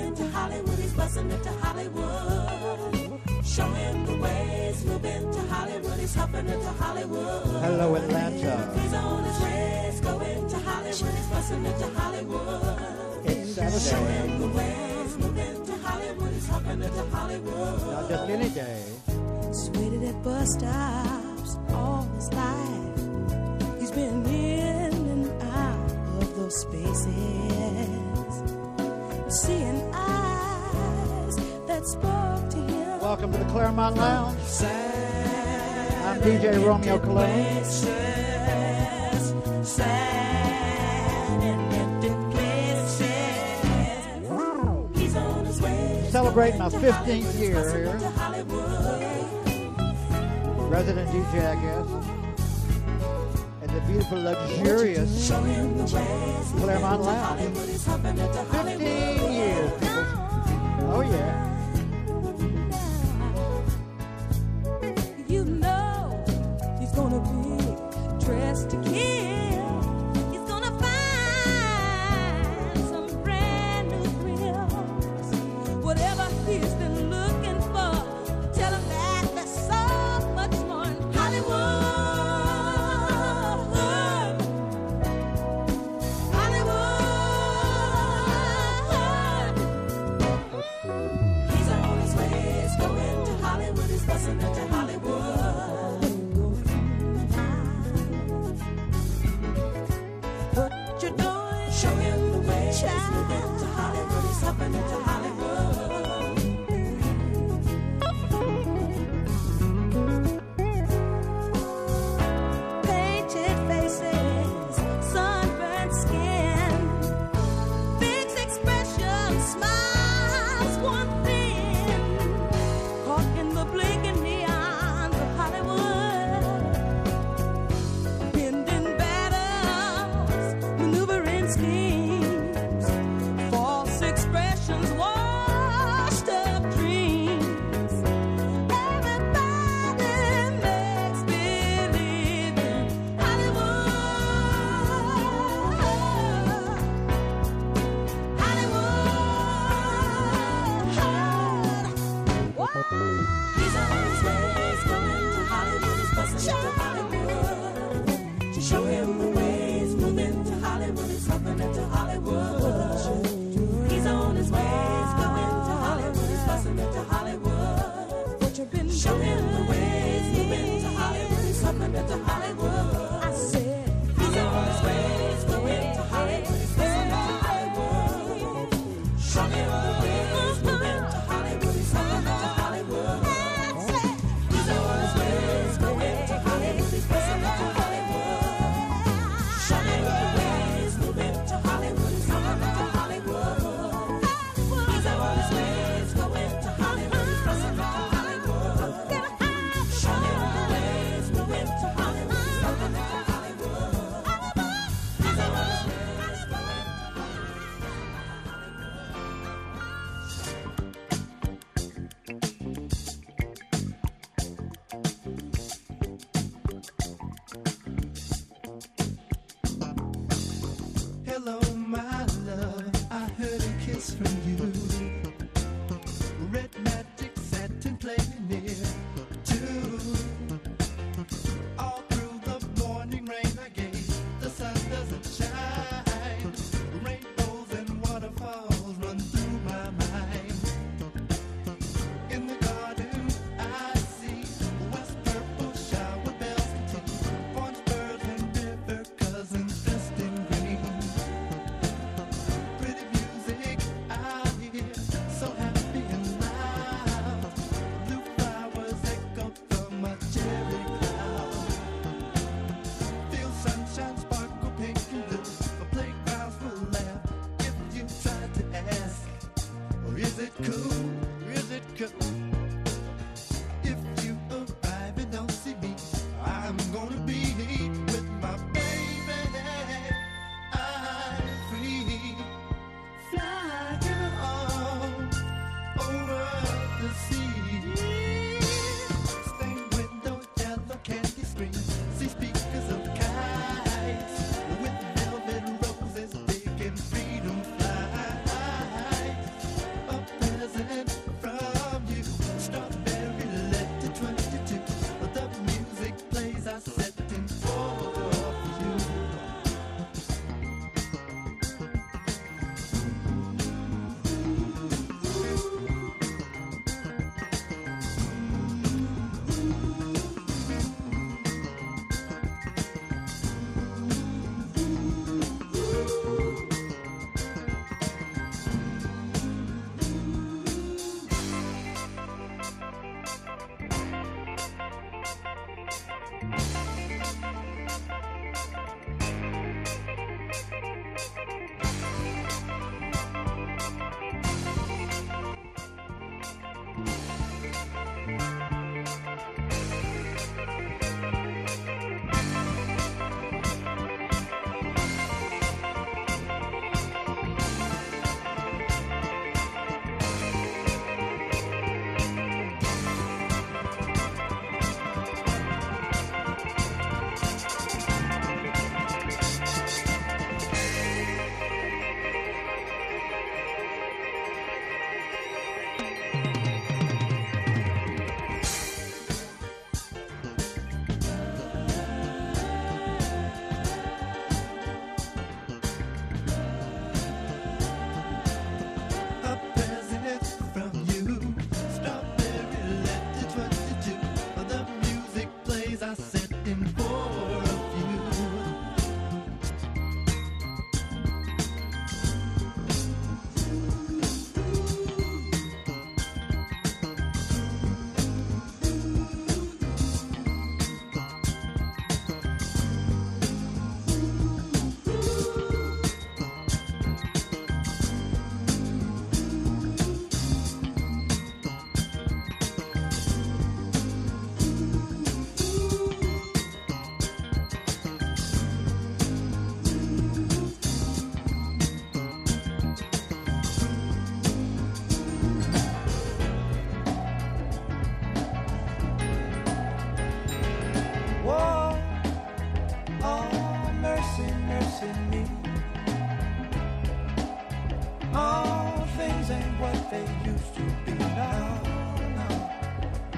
into Hollywood, he's busting into Hollywood. Show him the ways, move into Hollywood, he's hopping into Hollywood. Hello, Atlanta. He's on his race, go into Hollywood, he's busting into Hollywood. It's Show him Saturday. the ways, move into Hollywood, he's hopping into Hollywood. Not just any day. He's waited at bus stops all his life. He's been in and out of those spaces, seeing eyes that spoke to him. Welcome to the Claremont Lounge. I'm DJ Romeo Cologne. Celebrating my 15th year here. Resident DJ, I guess. At the beautiful, luxurious Claremont Lounge. 15 years, people. Oh, yeah. You know he's gonna be dressed to kill. He's gonna find some brand new thrills. Whatever he's been looking for, tell him that there's so much more in Hollywood. He's on his way, he's going to Hollywood, he's busting into Hollywood. What you doing? Show him the way, he's moving to Hollywood, he's hopping into Hollywood. Painted faces, sunburned skin, fixed expressions, smiles worn thin, caught in the blinking neons of Hollywood, bending battles, maneuvering schemes, false expressions, washed up dreams. Everybody makes believe in Hollywood. He's on his way, he's going to Hollywood, he's busting into Hollywood. To show him the ways, moving to Hollywood, he's hopping into Hollywood. He's on his way, he's going to Hollywood, he's busting into Hollywood. Show him the ways, moving to Hollywood, he's hopping into Hollywood. I said, he's on his way, he's going to Hollywood, he's busting into Hollywood. Show him the ways, moving to Hollywood, he's hopping into Hollywood. He's on his way, he's going to Hollywood,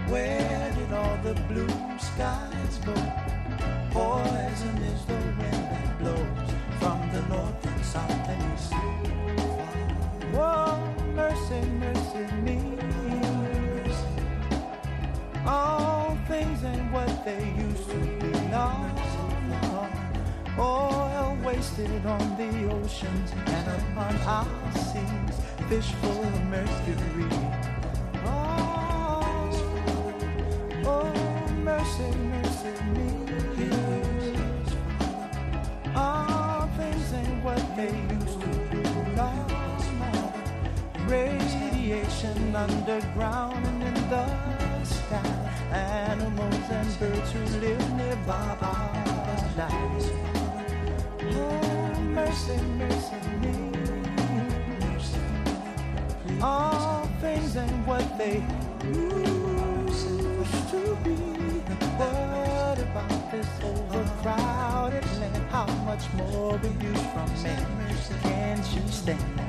Where did all the blue skies go? Poison is the wind that blows from the north and south and east. Oh, mercy, mercy me. All things ain't what they used to be. No, no. Oil wasted on the oceans and upon our seas, fish full of mercury. Oh, mercy, mercy me. All things ain't what they used to be. No, no. Radiation underground and in the sky. Animals and birds who live nearby our lives. Oh, mercy, mercy me. All things ain't what they used to be. What about this overcrowded land? How much more will you from me? Can't you stand?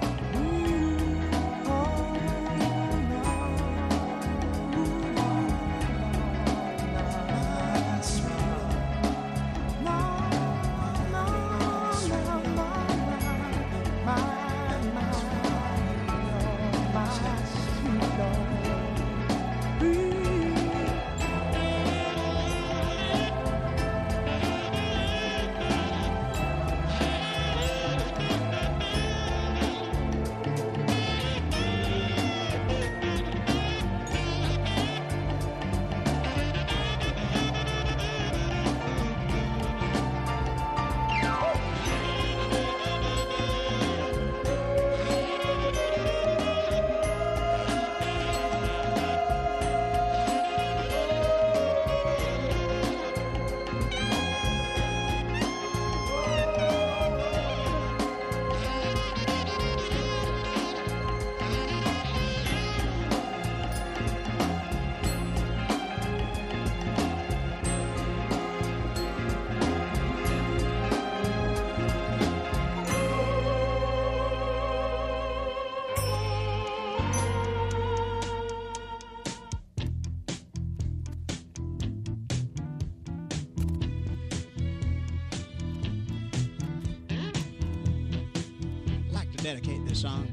Dedicate this song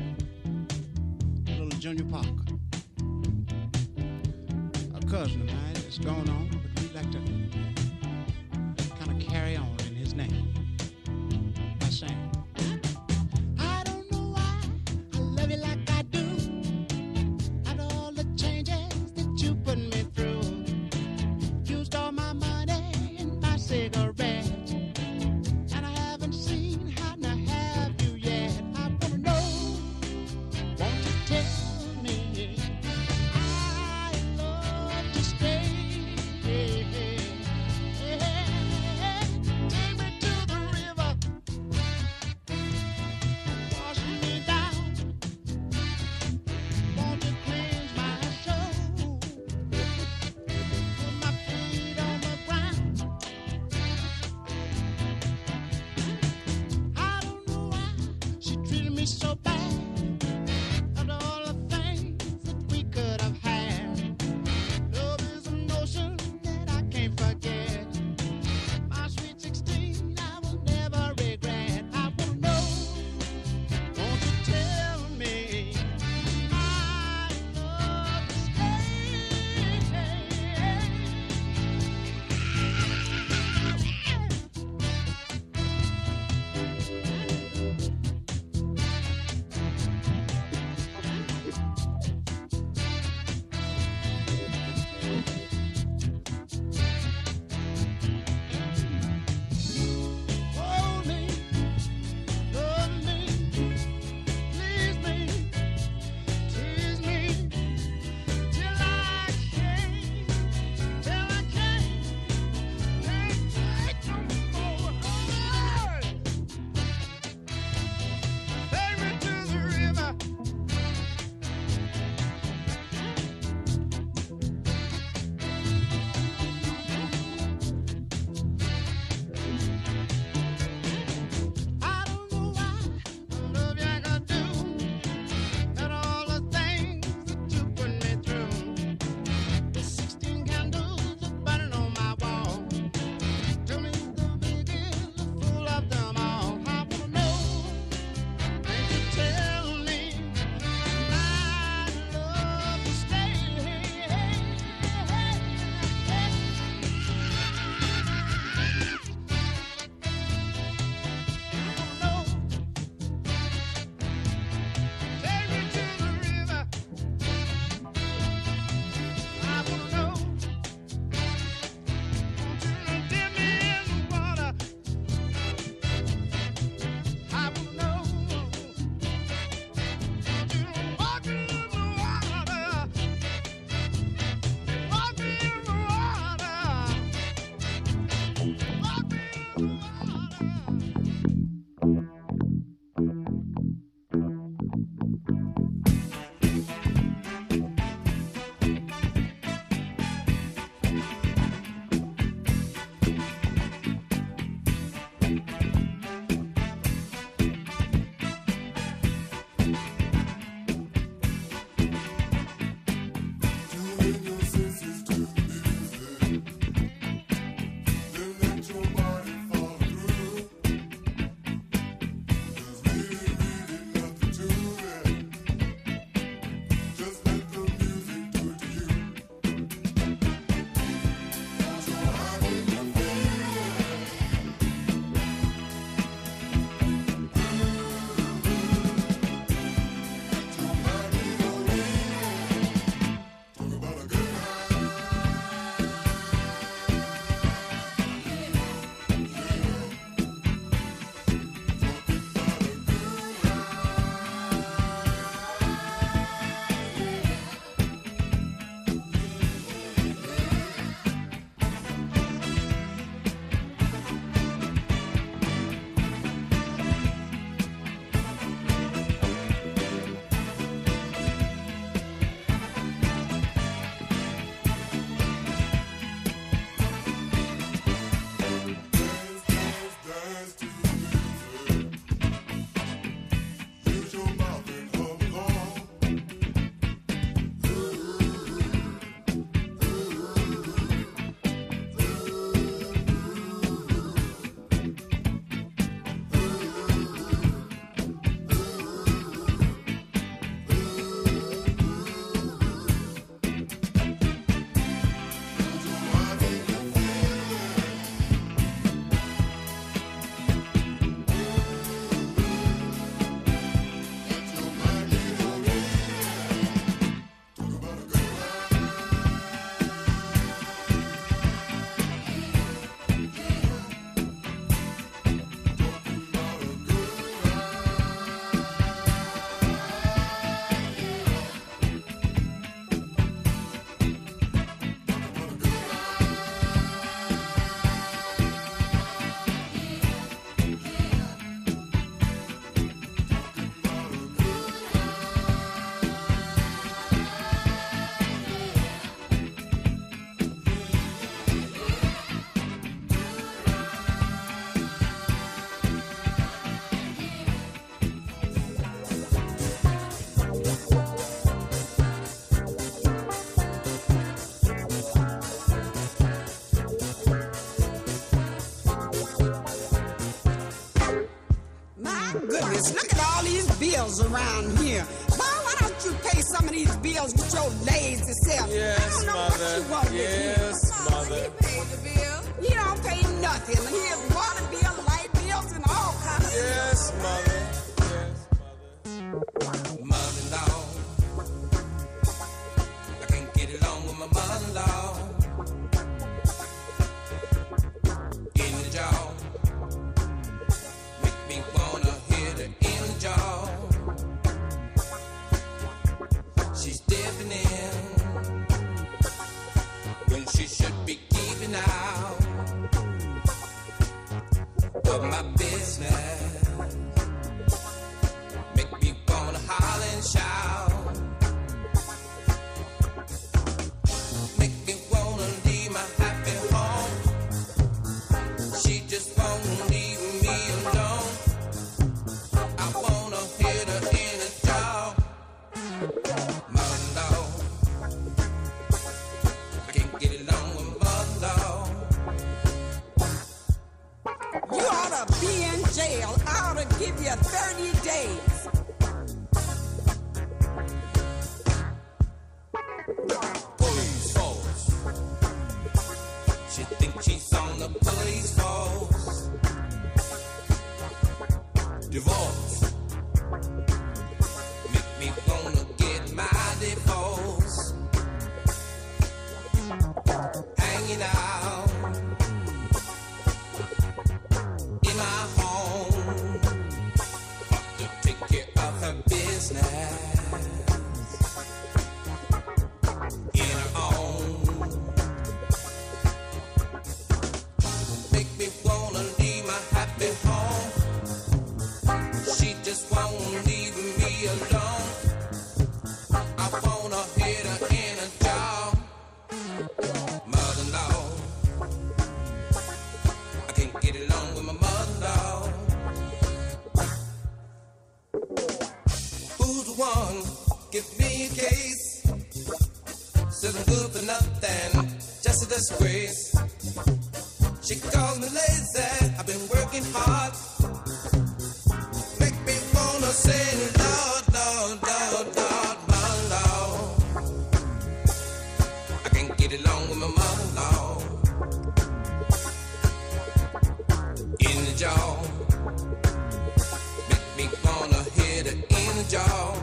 to little Junior Parker, a cousin of mine that's gone on, but we'd like to kind of carry on in his name by saying, I don't know why I love you like I do, after all the changes that you put me through. Used all my money and my cigarettes, and I haven't seen how to have you yet. Just look at all these bills around here. Boy, why don't you pay some of these bills with your lazy self? Yes, I don't know Mother. what you want with Yes, me. Mother. He paid the bill. He don't pay nothing. Here's water bill, light bills, and all kinds of Yes, Mother. Yes, Mother. Mother-in-law, I can't get along with my mother-in-law. In the jaw, make me wanna hit her in the jaw. She's dipping in when she should be keeping out of my business. Make me wanna holler and shout. Make me wanna leave my happy home. She just won't leave me alone. I wanna hit her in the jaw. Mother-in-law, I can't get along with mother-in-law. You ought to be in jail. I ought to give you 30 days. Police force. She thinks she's on the police force. Divorce. Make me wanna get my divorce. Hanging out in my home. Ought to take care of her business. In her own. Make me wanna leave my happy home. She just won't leave me alone. I wanna hit her in her jaw. Mother-in-law, I can't get along with my mother-in-law. Who's the one? Give me a case. Said I'm good for nothing, just a disgrace. She calls me lazy, I've been working hard. Make me wanna say, Lord, Lord, Lord, Lord, my Lord. I can't get along with my mother-in-law. In the jaw, make me wanna hit her in the jaw.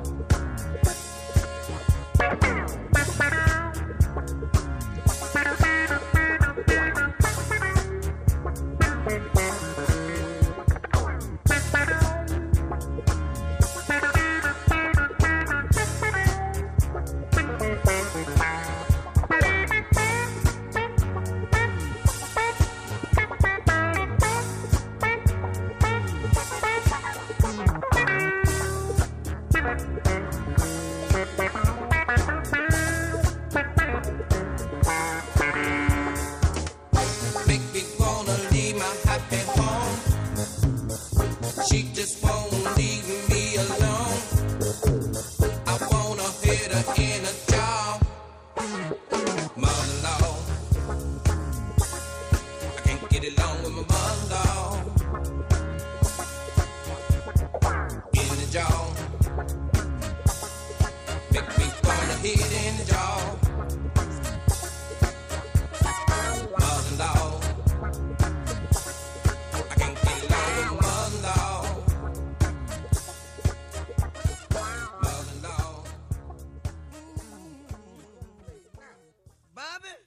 Make me wanna leave my happy home. She just won't leave me alone. I wanna hit her in her jaw. Mother-in-law, I can't get along with my mother-in-law. In the jaw, make me wanna hit in the jaw. Mother-in-law, I can't get along with my mother-in-law. Mother-in-law. Bobby?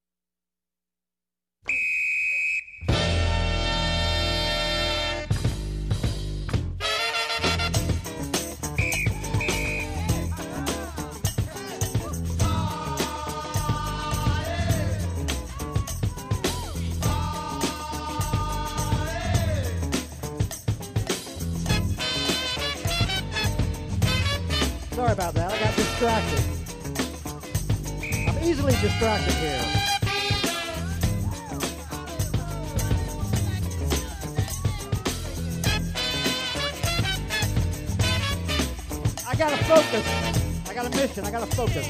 Sorry about that. I got distracted. I'm easily distracted here. I gotta focus. I got a mission. I gotta focus.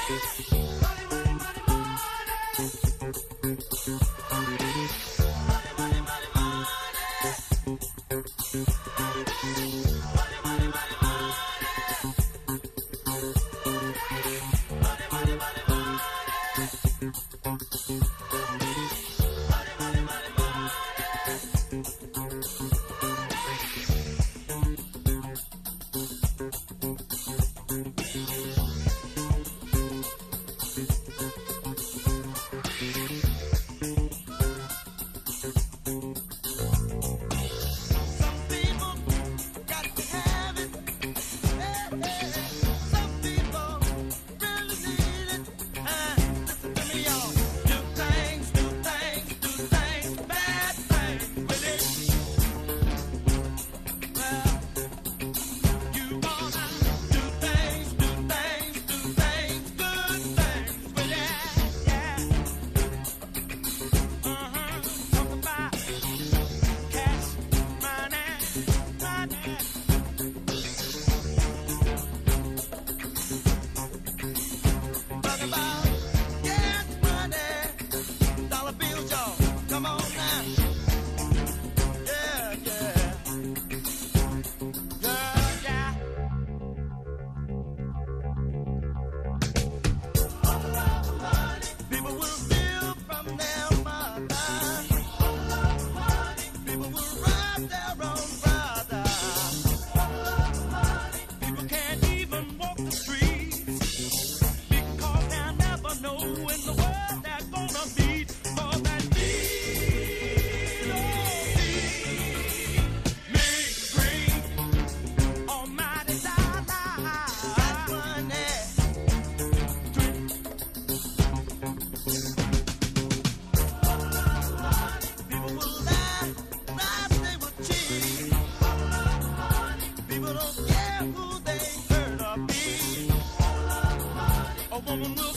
Woman will